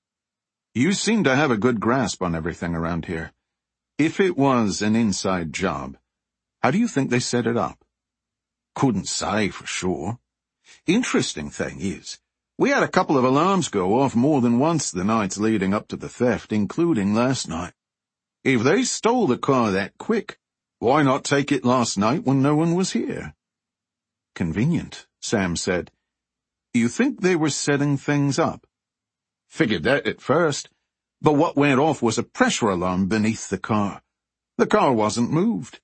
You seem to have a good grasp on everything around here. If it was an inside job, how do you think they set it up? Couldn't say for sure. Interesting thing is, we had a couple of alarms go off more than once the nights leading up to the theft, including last night. If they stole the car that quick, why not take it last night when no one was here? Convenient, Sam said. You think they were setting things up? Figured that at first, but what went off was a pressure alarm beneath the car. The car wasn't moved.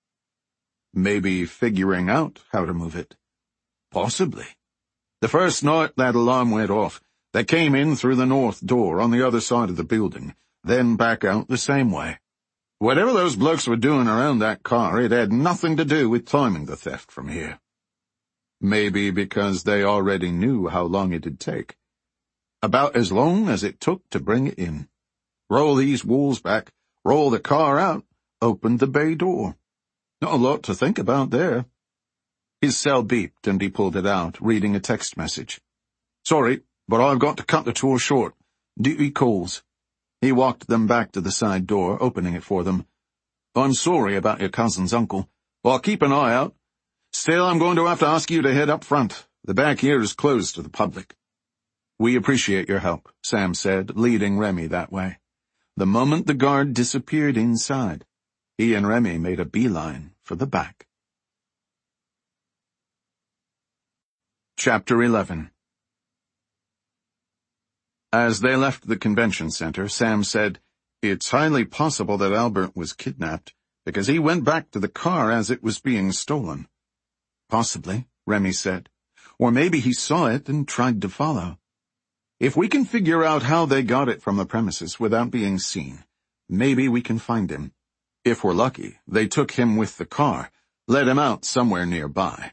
Maybe figuring out how to move it. Possibly. The first night that alarm went off, they came in through the north door on the other side of the building, then back out the same way. Whatever those blokes were doing around that car, it had nothing to do with timing the theft from here. Maybe because they already knew how long it'd take. About as long as it took to bring it in. Roll these walls back, roll the car out, open the bay door. Not a lot to think about there. His cell beeped and he pulled it out, reading a text message. Sorry, but I've got to cut the tour short. Duty calls. He walked them back to the side door, opening it for them. I'm sorry about your cousin's uncle. I'll keep an eye out. Still, I'm going to have to ask you to head up front. The back here is closed to the public. We appreciate your help, Sam said, leading Remy that way. The moment the guard disappeared inside, he and Remy made a beeline for the back. Chapter eleven. As they left the convention center, Sam said, It's highly possible that Albert was kidnapped, because he went back to the car as it was being stolen. Possibly, Remy said. Or maybe he saw it and tried to follow. If we can figure out how they got it from the premises without being seen, maybe we can find him. If we're lucky, they took him with the car, let him out somewhere nearby.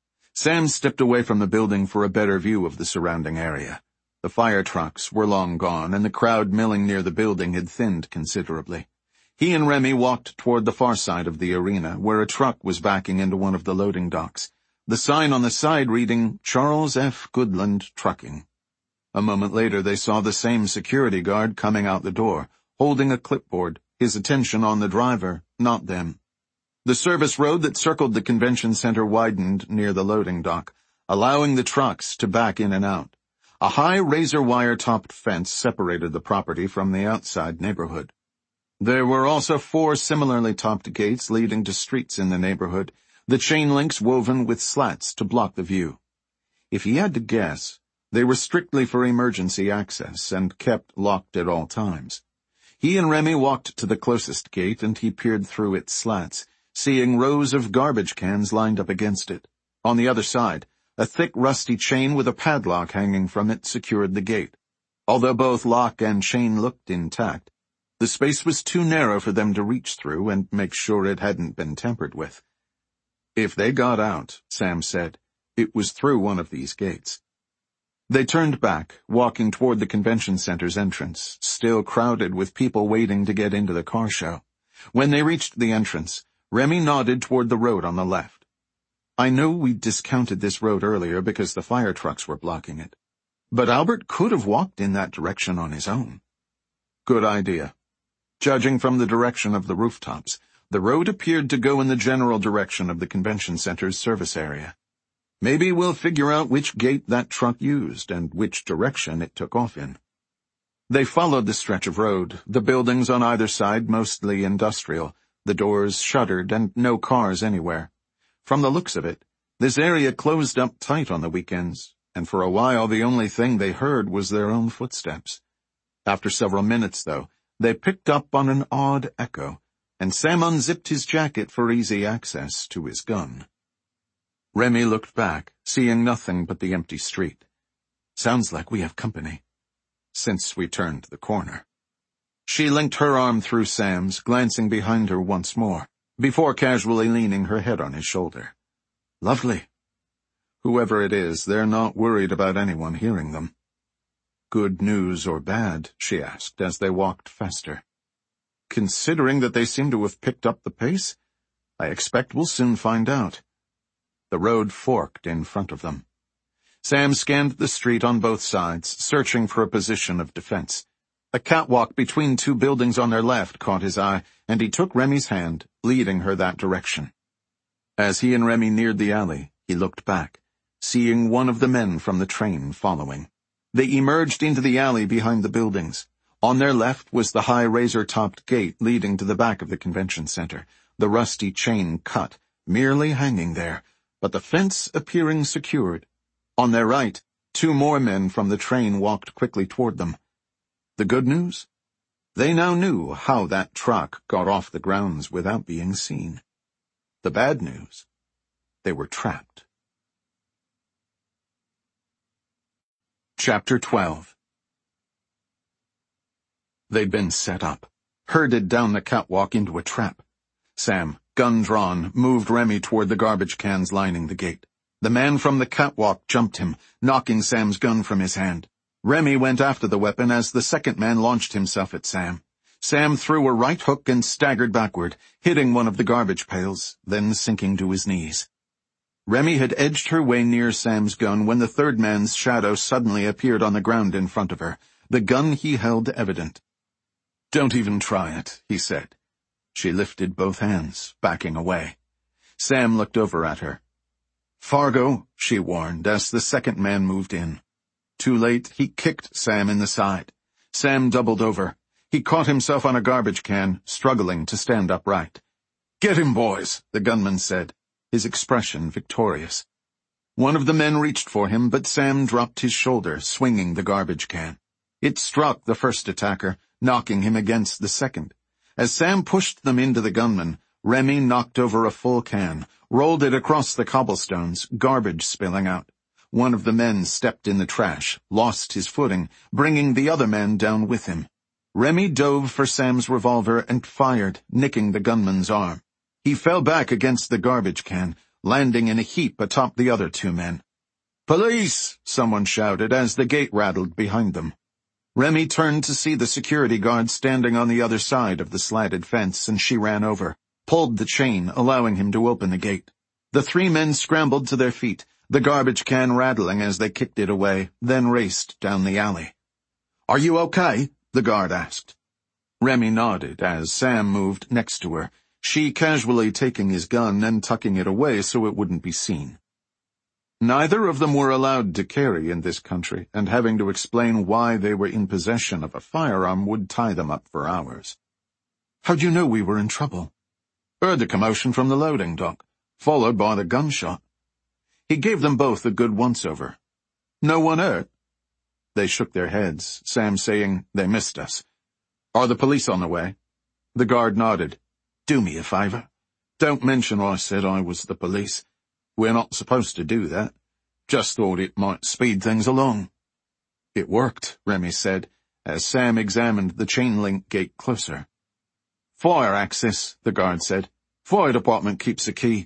Sam stepped away from the building for a better view of the surrounding area. The fire trucks were long gone, and the crowd milling near the building had thinned considerably. He and Remy walked toward the far side of the arena, where a truck was backing into one of the loading docks, the sign on the side reading, Charles F. Goodland Trucking. A moment later they saw the same security guard coming out the door, holding a clipboard, his attention on the driver, not them. The service road that circled the convention center widened near the loading dock, allowing the trucks to back in and out. A high razor-wire-topped fence separated the property from the outside neighborhood. There were also four similarly topped gates leading to streets in the neighborhood, the chain links woven with slats to block the view. If he had to guess, they were strictly for emergency access and kept locked at all times. He and Remy walked to the closest gate and he peered through its slats, seeing rows of garbage cans lined up against it. On the other side, a thick rusty chain with a padlock hanging from it secured the gate. Although both lock and chain looked intact, the space was too narrow for them to reach through and make sure it hadn't been tampered with. If they got out, Sam said, it was through one of these gates. They turned back, walking toward the convention center's entrance, still crowded with people waiting to get into the car show. When they reached the entrance, Remy nodded toward the road on the left. I know we discounted this road earlier because the fire trucks were blocking it. But Albert could have walked in that direction on his own. Good idea. Judging from the direction of the rooftops, The road appeared to go in the general direction of the convention center's service area. Maybe we'll figure out which gate that truck used and which direction it took off in. They followed the stretch of road, the buildings on either side mostly industrial, the doors shuttered and no cars anywhere. From the looks of it, this area closed up tight on the weekends, and for a while the only thing they heard was their own footsteps. After several minutes, though, they picked up on an odd echo, and Sam unzipped his jacket for easy access to his gun. Remy looked back, seeing nothing but the empty street. Sounds like we have company. Since we turned the corner. She linked her arm through Sam's, glancing behind her once more, before casually leaning her head on his shoulder. Lovely. Whoever it is, they're not worried about anyone hearing them. Good news or bad? She asked as they walked faster. Considering that they seem to have picked up the pace, I expect we'll soon find out. The road forked in front of them. Sam scanned the street on both sides, searching for a position of defense. A catwalk between two buildings on their left caught his eye, and he took Remy's hand, leading her that direction. As he and Remy neared the alley, he looked back, seeing one of the men from the train following. They emerged into the alley behind the buildings. On their left was the high razor-topped gate leading to the back of the convention center, the rusty chain cut, merely hanging there, but the fence appearing secured. On their right, two more men from the train walked quickly toward them. The good news? They now knew how that truck got off the grounds without being seen. The bad news? They were trapped. Chapter twelve. They'd been set up, herded down the catwalk into a trap. Sam, gun drawn, moved Remy toward the garbage cans lining the gate. The man from the catwalk jumped him, knocking Sam's gun from his hand. Remy went after the weapon as the second man launched himself at Sam. Sam threw a right hook and staggered backward, hitting one of the garbage pails, then sinking to his knees. Remy had edged her way near Sam's gun when the third man's shadow suddenly appeared on the ground in front of her, the gun he held evident. "Don't even try it," he said. She lifted both hands, backing away. Sam looked over at her. "Fargo," she warned as the second man moved in. Too late, he kicked Sam in the side. Sam doubled over. He caught himself on a garbage can, struggling to stand upright. "Get him, boys," the gunman said, his expression victorious. One of the men reached for him, but Sam dropped his shoulder, swinging the garbage can. It struck the first attacker, knocking him against the second. As Sam pushed them into the gunman, Remy knocked over a full can, rolled it across the cobblestones, garbage spilling out. One of the men stepped in the trash, lost his footing, bringing the other man down with him. Remy dove for Sam's revolver and fired, nicking the gunman's arm. He fell back against the garbage can, landing in a heap atop the other two men. "Police!" someone shouted as the gate rattled behind them. Remy turned to see the security guard standing on the other side of the slatted fence, and she ran over, pulled the chain, allowing him to open the gate. The three men scrambled to their feet, the garbage can rattling as they kicked it away, then raced down the alley. "Are you okay?" the guard asked. Remy nodded as Sam moved next to her, she casually taking his gun and tucking it away so it wouldn't be seen. Neither of them were allowed to carry in this country, and having to explain why they were in possession of a firearm would tie them up for hours. "How'd you know we were in trouble?" "Heard the commotion from the loading dock, followed by the gunshot." He gave them both a good once-over. "No one hurt?" They shook their heads, Sam saying, "They missed us." "Are the police on the way?" The guard nodded. "Do me a favor. Don't mention I said I was the police. We're not supposed to do that. Just thought it might speed things along." "It worked," Remy said, as Sam examined the chain-link gate closer. "Fire access," the guard said. "Fire department keeps a key."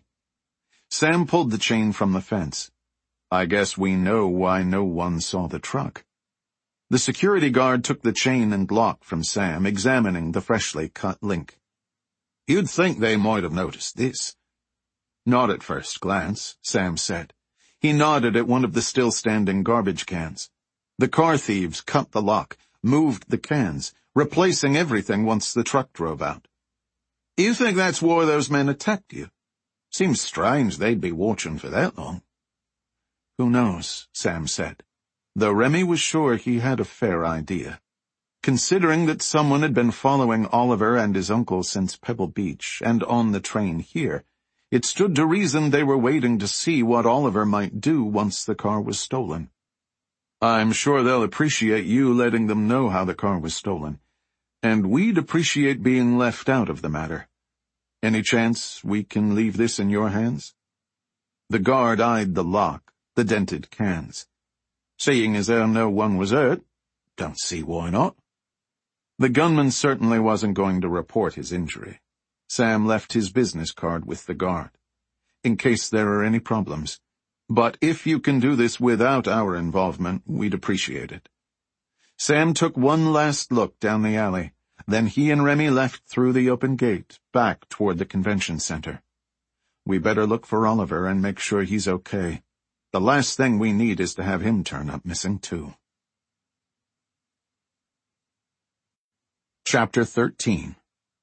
Sam pulled the chain from the fence. "I guess we know why no one saw the truck." The security guard took the chain and lock from Sam, examining the freshly cut link. "You'd think they might have noticed this." "Not at first glance," Sam said. He nodded at one of the still-standing garbage cans. The car thieves cut the lock, moved the cans, replacing everything once the truck drove out. You think that's why those men attacked you? Seems strange they'd be watching for that long. Who knows, Sam said, though Remy was sure he had a fair idea. Considering that someone had been following Oliver and his uncle since Pebble Beach and on the train here, it stood to reason they were waiting to see what Oliver might do once the car was stolen. I'm sure they'll appreciate you letting them know how the car was stolen, and we'd appreciate being left out of the matter. Any chance we can leave this in your hands? The guard eyed the lock, the dented cans. Seeing as how no one was hurt, don't see why not. The gunman certainly wasn't going to report his injury. Sam left his business card with the guard, in case there are any problems. But if you can do this without our involvement, we'd appreciate it. Sam took one last look down the alley. Then he and Remy left through the open gate, back toward the convention center. We better look for Oliver and make sure he's okay. The last thing we need is to have him turn up missing, too. Chapter thirteen.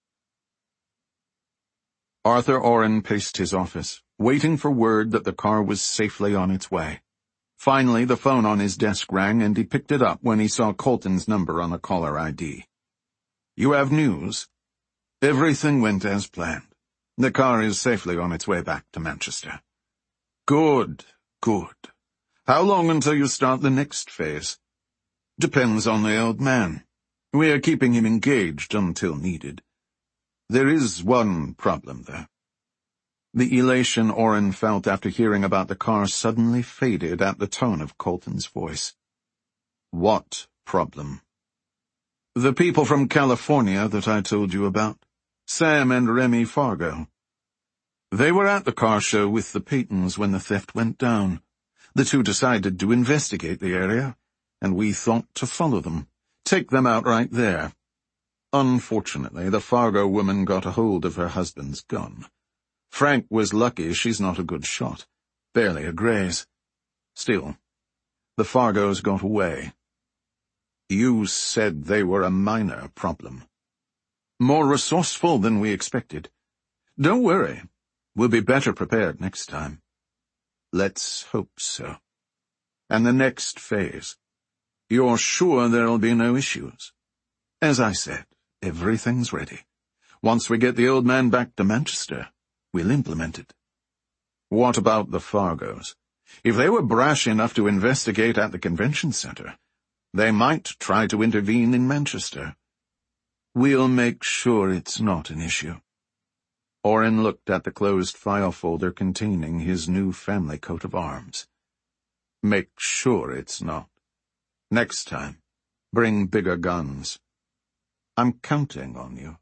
Arthur Orrin paced his office, waiting for word that the car was safely on its way. Finally, the phone on his desk rang, and he picked it up when he saw Colton's number on the caller I D. You have news? Everything went as planned. The car is safely on its way back to Manchester. Good, good. How long until you start the next phase? Depends on the old man. We are keeping him engaged until needed. There is one problem, though. The elation Orrin felt after hearing about the car suddenly faded at the tone of Colton's voice. What problem? The people from California that I told you about. Sam and Remy Fargo. They were at the car show with the Paytons when the theft went down. The two decided to investigate the area, and we thought to follow them, take them out right there. Unfortunately, the Fargo woman got a hold of her husband's gun. Frank was lucky she's not a good shot, barely a graze. Still, the Fargos got away. You said they were a minor problem. More resourceful than we expected. Don't worry, we'll be better prepared next time. Let's hope so. And the next phase. You're sure there'll be no issues? As I said, everything's ready. Once we get the old man back to Manchester, we'll implement it. What about the Fargos? If they were brash enough to investigate at the convention center, they might try to intervene in Manchester. We'll make sure it's not an issue. Orrin looked at the closed file folder containing his new family coat of arms. Make sure it's not. Next time, bring bigger guns. I'm counting on you.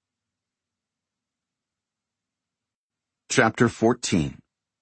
Chapter fourteen.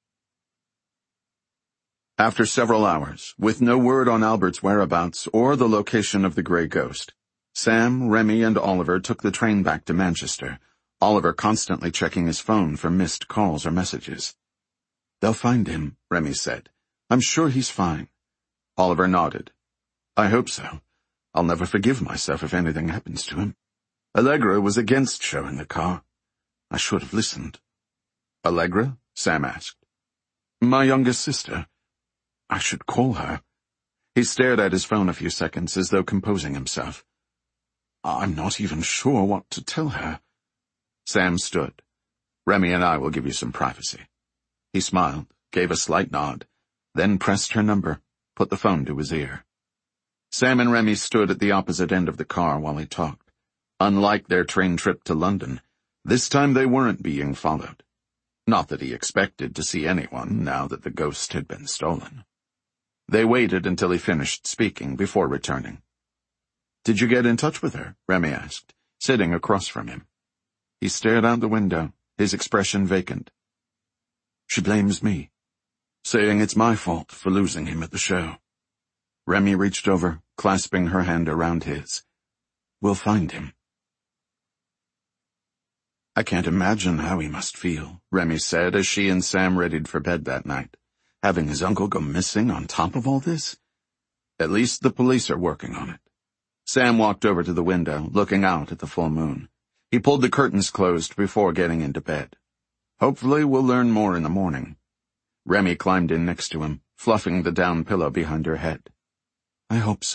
After several hours, with no word on Albert's whereabouts or the location of the Grey Ghost, Sam, Remy, and Oliver took the train back to Manchester, Oliver constantly checking his phone for missed calls or messages. They'll find him, Remy said. I'm sure he's fine. Oliver nodded. I hope so. I'll never forgive myself if anything happens to him. Allegra was against showing the car. I should have listened. Allegra? Sam asked. My youngest sister. I should call her. He stared at his phone a few seconds as though composing himself. I'm not even sure what to tell her. Sam stood. Remy and I will give you some privacy. He smiled, gave a slight nod, then pressed her number, put the phone to his ear. Sam and Remy stood at the opposite end of the car while he talked. Unlike their train trip to London, this time they weren't being followed. Not that he expected to see anyone now that the ghost had been stolen. They waited until he finished speaking before returning. Did you get in touch with her? Remy asked, sitting across from him. He stared out the window, his expression vacant. She blames me, saying it's my fault for losing him at the show. Remy reached over, clasping her hand around his. We'll find him. I can't imagine how he must feel, Remy said as she and Sam readied for bed that night. Having his uncle go missing on top of all this? At least the police are working on it. Sam walked over to the window, looking out at the full moon. He pulled the curtains closed before getting into bed. Hopefully we'll learn more in the morning. Remy climbed in next to him, fluffing the down pillow behind her head. I hope so.